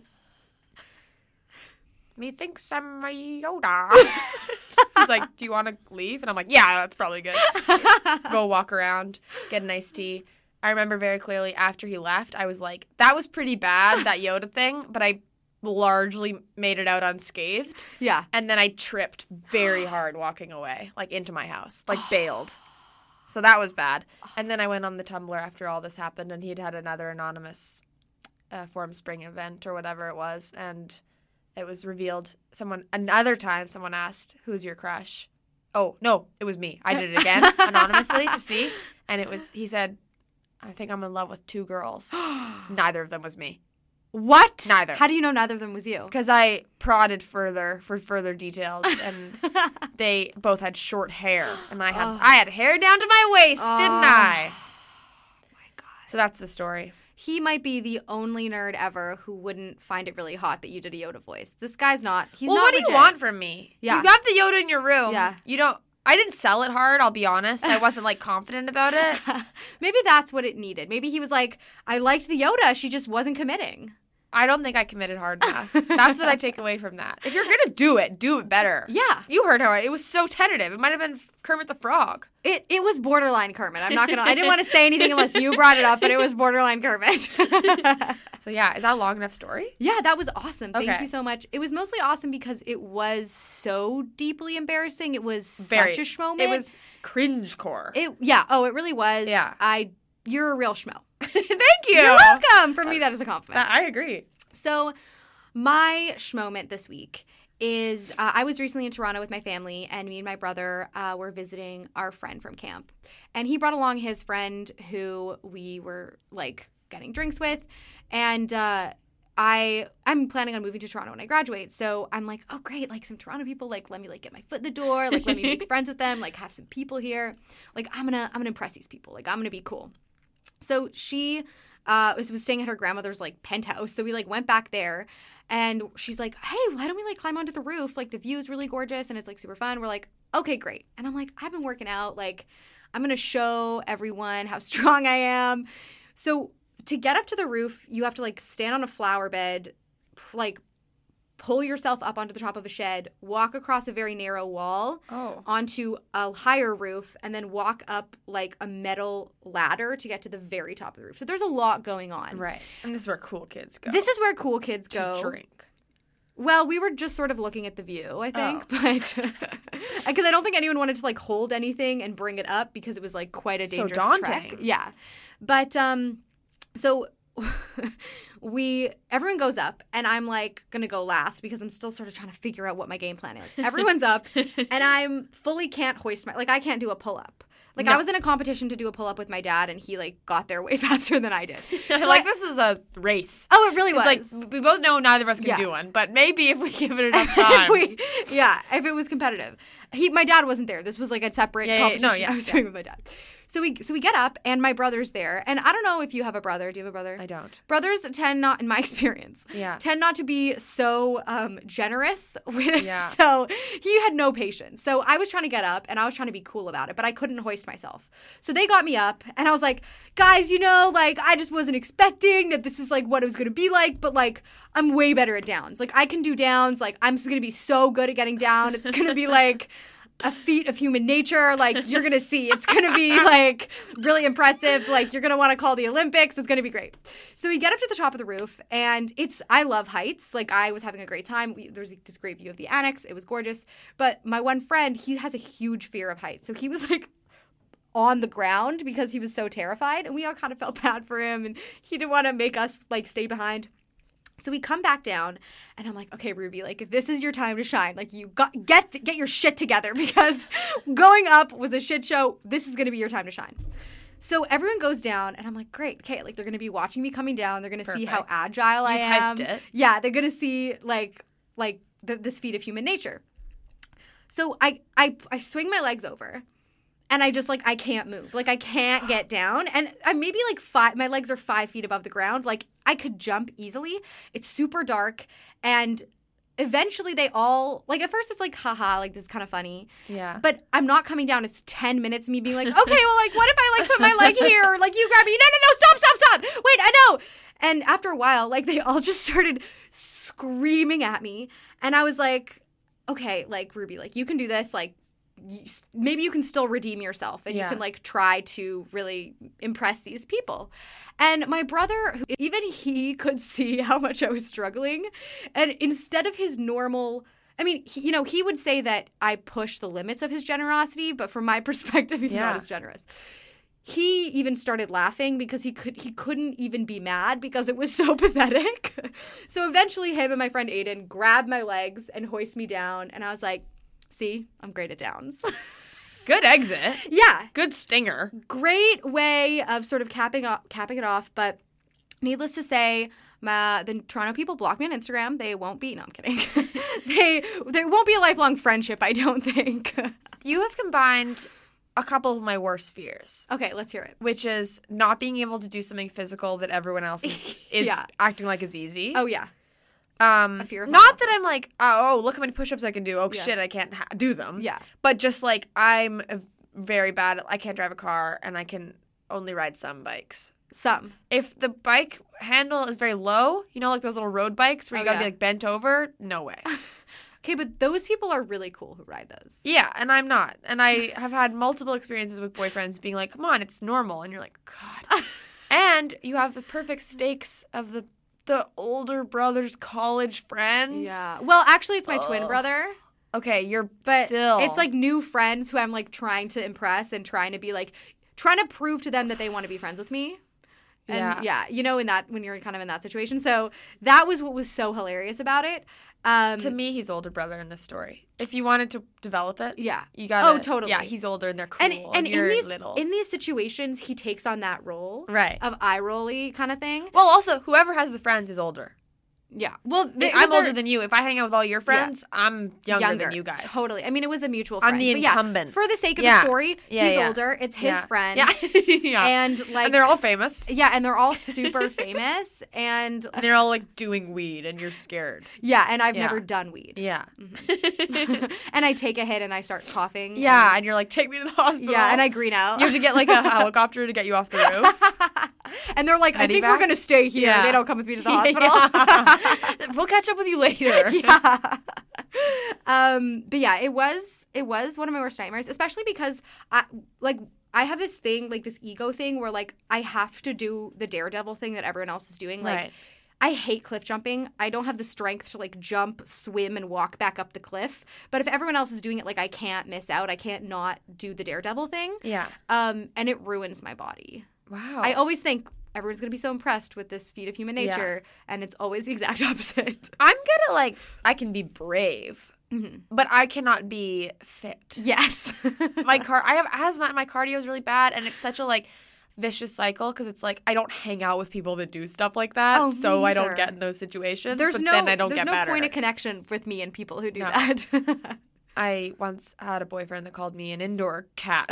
methinks I'm a Yoda. He's like, do you want to leave? And I'm like, yeah, that's probably good. Go walk around, get an iced tea. I remember very clearly after he left, I was like, that was pretty bad, that Yoda thing, but I largely made it out unscathed. yeah. And then I tripped very hard walking away, like into my house, like bailed. So that was bad. And then I went on the Tumblr after all this happened, and he'd had another anonymous uh, Forum Spring event or whatever it was, and it was revealed. Someone another time, someone asked, "Who's your crush?" Oh no, it was me. I did it again anonymously to see, and it was. He said, "I think I'm in love with two girls." Neither of them was me. What? Neither. How do you know neither of them was you? Because I prodded further for further details, and they both had short hair, and I had Oh. I had hair down to my waist, didn't I? Oh my God. So that's the story. He might be the only nerd ever who wouldn't find it really hot that you did a Yoda voice. This guy's not. He's well, not what do legit. you want from me? Yeah. You got the Yoda in your room. Yeah. You don't. I didn't sell it hard. I'll be honest. I wasn't like confident about it. Maybe that's what it needed. Maybe he was like, I liked the Yoda. She just wasn't committing. I don't think I committed hard enough. That's what I take away from that. If you're gonna do it, do it better. Yeah. You heard how I, it was so tentative. It might have been Kermit the Frog. It it was borderline Kermit. I'm not gonna. I didn't want to say anything unless you brought it up, but it was borderline Kermit. So yeah, is that a long enough story? Yeah, that was awesome. Thank Okay. you so much. It was mostly awesome because it was so deeply embarrassing. It was Very. such a schmoment. It was cringe core. It yeah. Oh, it really was. Yeah. I. You're a real schmo. Thank you. You're welcome. For me, that is a compliment. I agree. So, my schmoment this week is uh, I was recently in Toronto with my family, and me and my brother uh, were visiting our friend from camp. And he brought along his friend who we were like getting drinks with. And uh, I I'm planning on moving to Toronto when I graduate. So I'm like, oh great, like some Toronto people, like let me like get my foot in the door, like let me make friends with them, like have some people here. Like I'm gonna I'm gonna impress these people. Like I'm gonna be cool. So she uh was, was staying at her grandmother's like penthouse. So we like went back there and she's like, hey, why don't we like climb onto the roof? Like the view is really gorgeous and it's like super fun. We're like, okay, great. And I'm like, I've been working out, like I'm gonna show everyone how strong I am. So to get up to the roof, you have to like stand on a flower bed, like pull yourself up onto the top of a shed, walk across a very narrow wall Oh. onto a higher roof, and then walk up like a metal ladder to get to the very top of the roof. So there's a lot going on. Right. And this is where cool kids go. This is where cool kids to go. drink. Well, we were just sort of looking at the view, I think, Oh. but because I don't think anyone wanted to like hold anything and bring it up because it was like quite a So dangerous daunting. trek. Yeah, but um, so we everyone goes up, and I'm like gonna go last because I'm still sort of trying to figure out what my game plan is. Everyone's up, and I'm fully can't hoist my like I can't do a pull up. Like I No. was in a competition to do a pull up with my dad, and he like got there way faster than I did. So like I- this was a race. oh, it really was. It's like we both know neither of us can Yeah. do one, but maybe if we give it enough time. we, yeah, if it was competitive. He, my dad wasn't there. This was like a separate Yeah, yeah, competition no, yeah, I was yeah. doing with my dad. So we so we get up, and my brother's there. And I don't know if you have a brother. Do you have a brother? I don't. Brothers tend not, in my experience, Yeah. tend not to be so um, generous. With, Yeah. So he had no patience. So I was trying to get up, and I was trying to be cool about it, but I couldn't hoist myself. So they got me up, and I was like, guys, you know, like, I just wasn't expecting that this is, like, what it was going to be like, but, like, I'm way better at downs. Like, I can do downs. Like, I'm just going to be so good at getting down. It's going to be, like... a feat of human nature. Like, you're going to see. It's going to be, like, really impressive. Like, you're going to want to call the Olympics. It's going to be great. So we get up to the top of the roof, and it's, I love heights. Like, I was having a great time. We, there's this great view of the annex. It was gorgeous. But my one friend, he has a huge fear of heights. So he was, like, on the ground because he was so terrified. And we all kind of felt bad for him, and he didn't want to make us, like, stay behind. So we come back down, and I'm like, okay, Ruby, like, this is your time to shine. Like, you got get get your shit together because going up was a shit show. This is going to be your time to shine. So everyone goes down, and I'm like, great, okay, like, they're going to be watching me coming down. They're going to see how Perfect. agile I You've am. hyped it. Yeah, they're going to see, like, like the, this feat of human nature. So I, I, I swing my legs over. And I just, like, I can't move. Like, I can't get down. And I'm maybe, like, five, my legs are five feet above the ground. Like, I could jump easily. It's super dark. And eventually they all, like, at first it's like, haha, like, this is kind of funny. Yeah. But I'm not coming down. It's ten minutes of me being like, okay, well, like, what if I, like, put my leg here? Or, like, you grab me. No, no, no, stop, stop, stop. Wait, I know. And after a while, like, they all just started screaming at me. And I was like, okay, like, Ruby, like, you can do this. Like, maybe you can still redeem yourself and Yeah. you can like try to really impress these people. And my brother, even he could see how much I was struggling. And instead of his normal, I mean, he, you know, he would say that I push the limits of his generosity, but from my perspective, he's Yeah. not as generous. He even started laughing because he could he couldn't even be mad because it was so pathetic. So eventually him and my friend Aiden grabbed my legs and hoist me down, and I was like, see, I'm great at downs. Good exit. Yeah, Good stinger. great way of sort of capping off, capping it off. But needless to say, my, the Toronto people blocked me on Instagram. They won't be. No, I'm kidding. they there won't be a lifelong friendship, I don't think. You have combined a couple of my worst fears, Okay, let's hear it. which is not being able to do something physical that everyone else is, is Yeah. acting like is easy. Oh yeah, Um, A fear of not muscle. that I'm like, oh, look how many push-ups I can do. Oh, Yeah. shit, I can't ha- do them. yeah. But just like I'm a- very bad. At, I can't drive a car, and I can only ride some bikes. Some. If the bike handle is very low, you know, like those little road bikes where you Oh, gotta yeah. be like bent over, no way. Okay, but those people are really cool who ride those. Yeah, and I'm not. And I have had multiple experiences with boyfriends being like, come on, it's normal. And you're like, God. And you have the perfect stakes of the the older brother's college friends. Yeah. Well, actually, it's my twin Ugh. brother. Okay, you're But still. it's like new friends who I'm like trying to impress and trying to be like, trying to prove to them that they want to be friends with me. And Yeah. yeah, you know, in that, when you're kind of in that situation. So that was what was so hilarious about it. Um, To me, he's older brother in this story. If you wanted to develop it, yeah. you gotta. Oh, totally. Yeah, he's older and they're cool. And, and in you're these little. in these situations, he takes on that role right. of eye rolly kind of thing. Well, also, whoever has the friends is older. Yeah. Well, they, I'm they're- older than you. If I hang out with all your friends, I'm younger, than you guys. Totally. I mean, it was a mutual I'm friend. the but yeah, incumbent. for the sake of Yeah. the story, Yeah, he's yeah. older. It's his Yeah. friend. Yeah. yeah. And like and they're all famous. yeah, and they're all super famous. And And they're all like doing weed, and you're scared. yeah, and I've Yeah. never done weed. Yeah. And I take a hit and I start coughing. yeah, and- and you're like, take me to the hospital. yeah, and I green out. You have to get like a helicopter to get you off the roof. And they're like, I think we're Medevac? gonna stay here. Yeah. They don't come with me to the hospital. Yeah. We'll catch up with you later. yeah. Um, but yeah, it was it was one of my worst nightmares, especially because I like I have this thing, like this ego thing where like I have to do the daredevil thing that everyone else is doing. Like Right. I hate cliff jumping. I don't have the strength to like jump, swim, and walk back up the cliff. But if everyone else is doing it, like I can't miss out. I can't not do the daredevil thing. Yeah. Um, and it ruins my body. Wow. I always think everyone's gonna be so impressed with this feat of human Yeah. nature, and it's always the exact opposite. I'm good at like, I can be brave, Mhm. but I cannot be fit. Yes. My car, I have asthma and my cardio is really bad, and it's such a like vicious cycle because it's like I don't hang out with people that do stuff like that, Oh, me so I don't neither. get in those situations. There's but no, then I don't there's get no better. point of connection with me and people who do No. that. I once had a boyfriend that called me an indoor cat.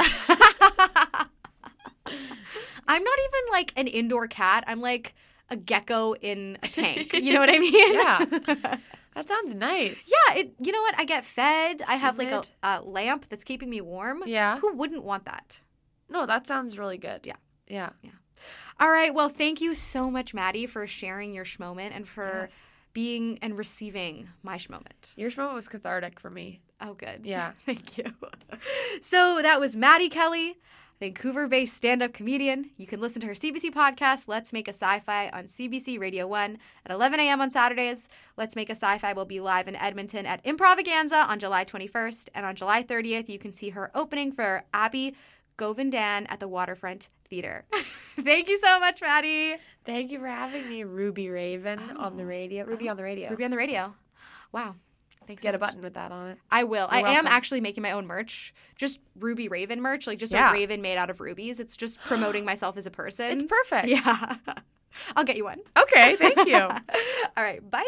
I'm not even like an indoor cat. I'm like a gecko in a tank. You know what I mean? Yeah. That sounds nice. Yeah. It. You know what? I get fed. I have like a, Humid. a lamp that's keeping me warm. Yeah. Who wouldn't want that? No, that sounds really good. Yeah. Yeah. All right. Well, thank you so much, Maddie, for sharing your schmoment and for Yes. being and receiving my schmoment. Your moment was cathartic for me. Oh, good. Yeah. Thank you. So that was Maddie Kelly, Vancouver-based stand-up comedian. You can listen to her C B C podcast, Let's Make a Sci-Fi, on C B C Radio one at eleven a.m. on Saturdays. Let's Make a Sci-Fi will be live in Edmonton at Improvaganza on July twenty-first. And on July thirtieth, you can see her opening for Abby Govindan at the Waterfront Theater. Thank you so much, Maddie. Thank you for having me, Ruby Raven, on the radio. Ruby on the radio. Ruby on the radio. Wow. Thanks so Get a much. button with that on it. I will. You're I am welcome. actually making my own merch. Just Ruby Raven merch, like just Yeah. a raven made out of rubies. It's just promoting myself as a person. It's perfect. Yeah. I'll get you one. Okay, thank you. All right. Bye.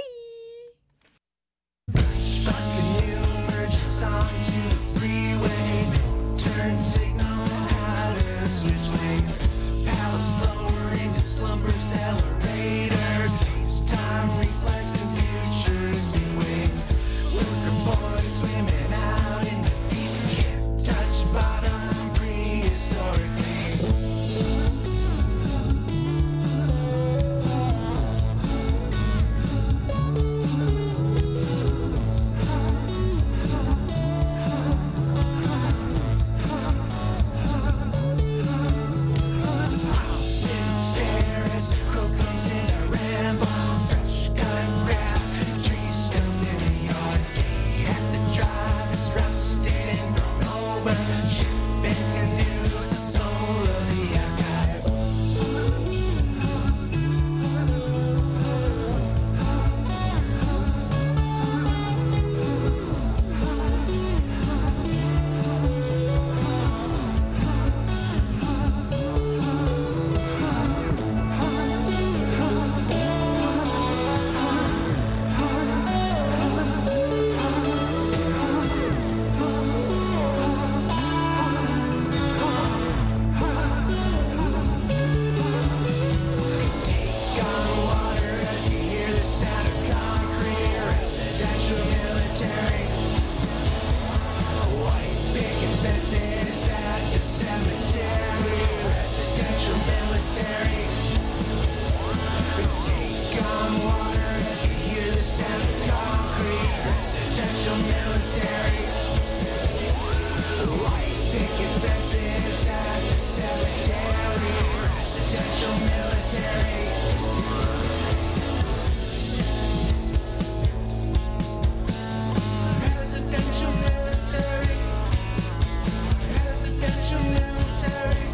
Emerges onto the freeway. Turn signal and how to switch lanes. Power slower into slumber accelerator. FaceTime reflex and futuristic waves. Worker boys swimming out in the deep. Can't touch bottom prehistorically. I'll sit and stare as the crow comes in to ramble. Fresh cut grass, trees stumped in the yard. Gate at the drive is rusted and grown over. Ship and canoes, the soul of the archive. Take on water as you hear the sound of concrete. Residential military. White picket fences at the cemetery. Residential military. Take on water as you hear the sound of concrete. Residential military. White picket fences at the cemetery. Residential military. Residential military. Residential military.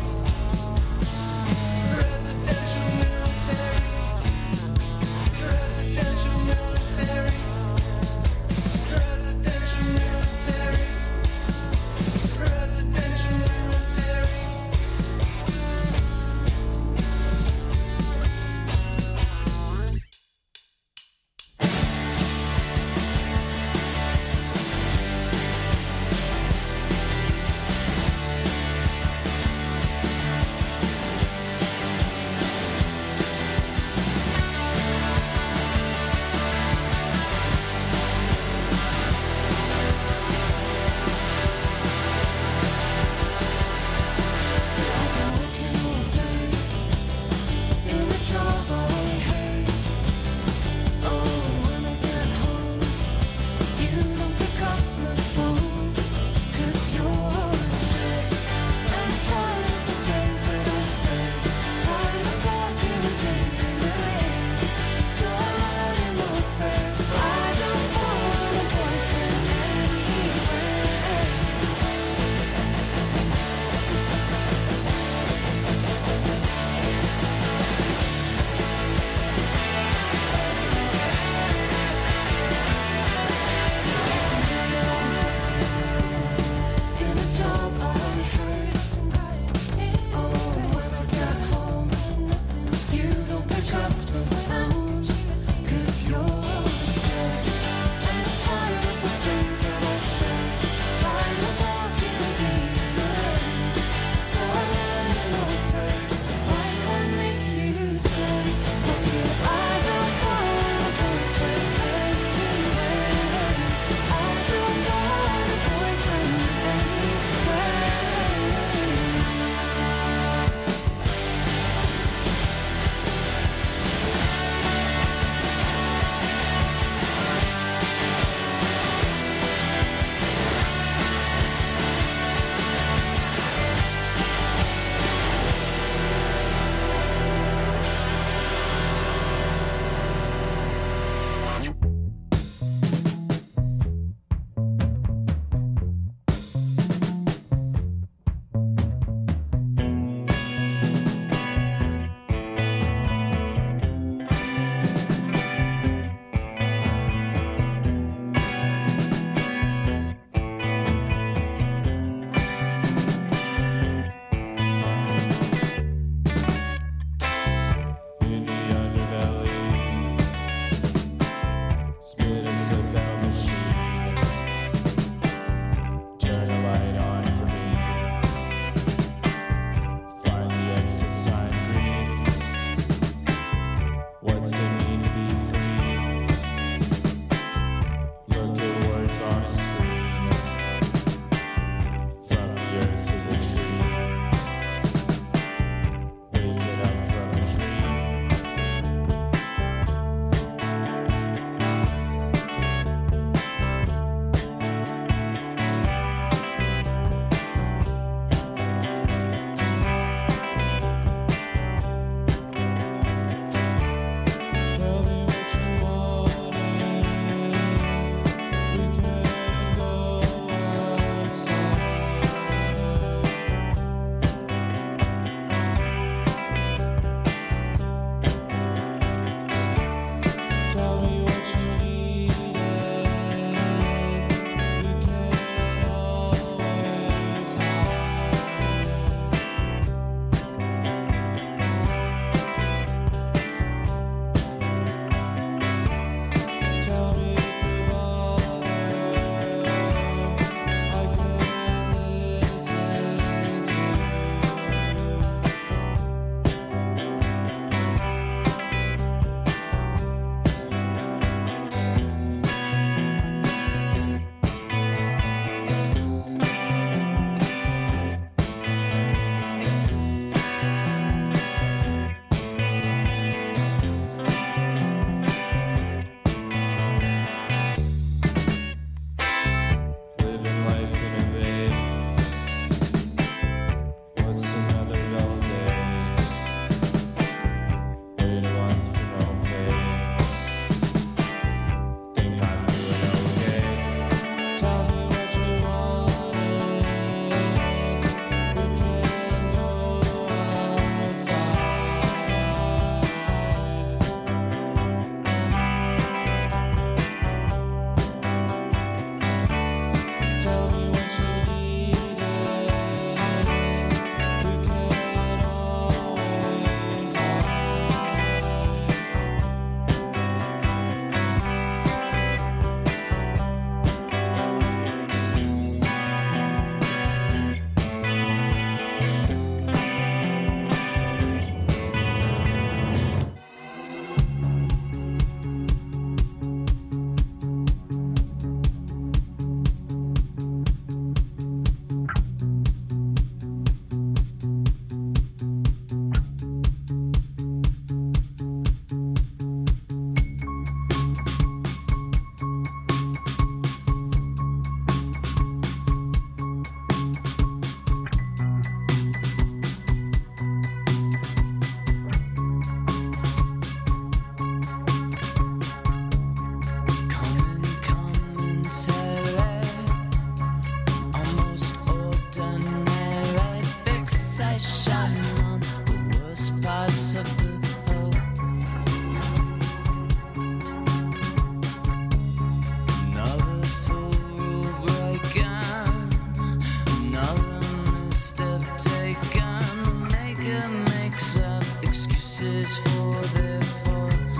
Residential military. Residential military. Residential military. Residential military. their faults.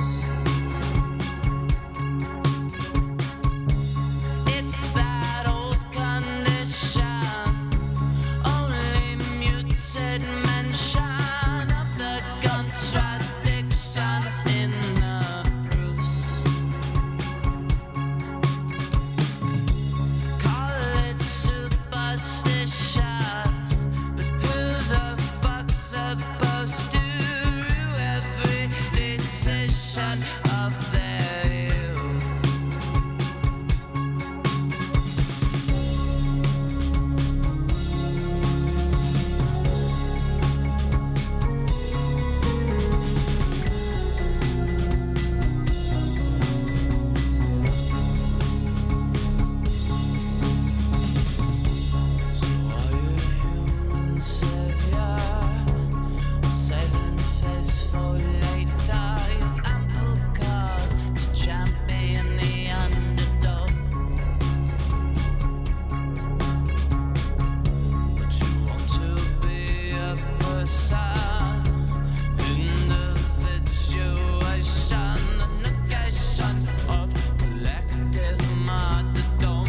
It's that old condition, only muted mention of the contradictions in the proofs. Call it superstitious, but who the fuck's supposed to rue every decision of their youth? So are you a human savior, or saving face for later? You've ample cause to champion the underdog, but you want to be a person, individuation, the negation of collective martyrdom.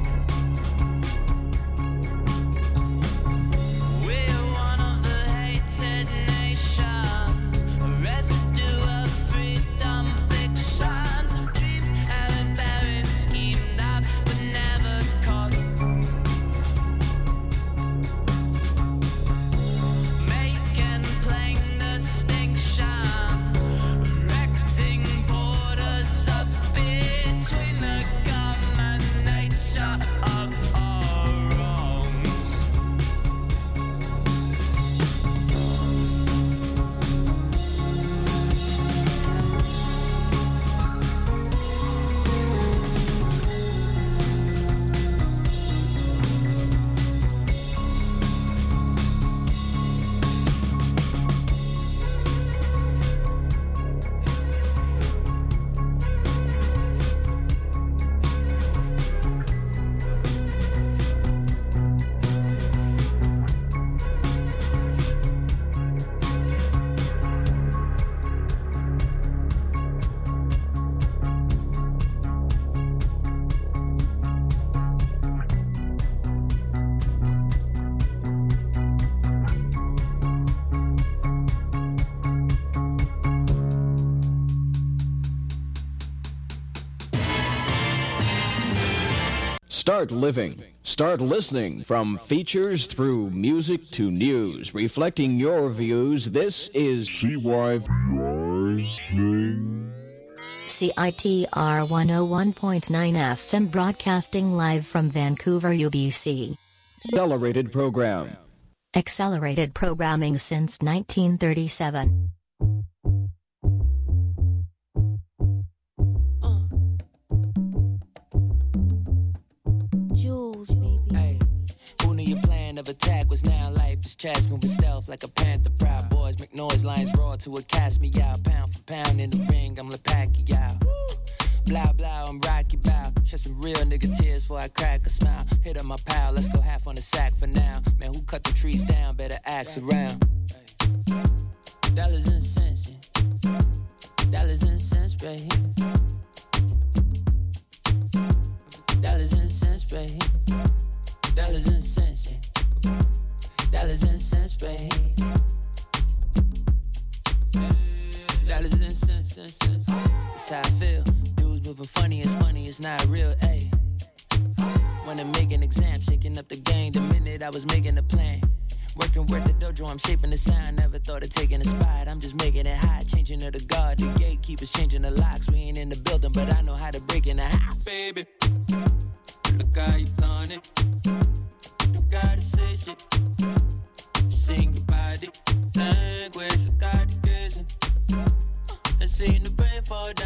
We're one of the hated nations, a residue of freedom fictions, of dreams having buried, schemed out, but never caught. Making plain distinction, erecting borders up between the common nature of our wrongs. Start living. Start listening. From features through music to news, reflecting your views. This is C Y P R. C I T R one oh one point nine F M, broadcasting live from Vancouver, U B C. Accelerated program. Accelerated programming since nineteen thirty-seven. Jules, baby. Hey, who knew your plan of attack was now life is chess, moving stealth like a panther. Proud boys make noise, lions roar to a cast me out. Pound for pound in the ring, I'm Pacquiao. Blah blah, I'm Rocky Bow. Shed some real nigga tears before I crack a smile. Hit on my pal, let's go half on the sack for now. Man, who cut the trees down? Better axe around. Dollars and cents, yeah. Dollars and cents, right here. Dollars and cents, right here. Dollars and cents, yeah. Dollars and cents, right here. Dollars and cents, cents, cents. That's how I feel. Dudes moving funny, it's funny, it's not real, ayy. Wanna make an exam, shaking up the game the minute I was making a plan. Working with the dojo, I'm shaping the sound. Never thought of taking a spot, I'm just making it hot. Changing to the guard, the gatekeepers changing the locks. We ain't in the building, but I know how to break in the house. Baby, look how you flaunt it. You gotta say shit. Sing your body language, I got the kissing. And seeing the brain fall down.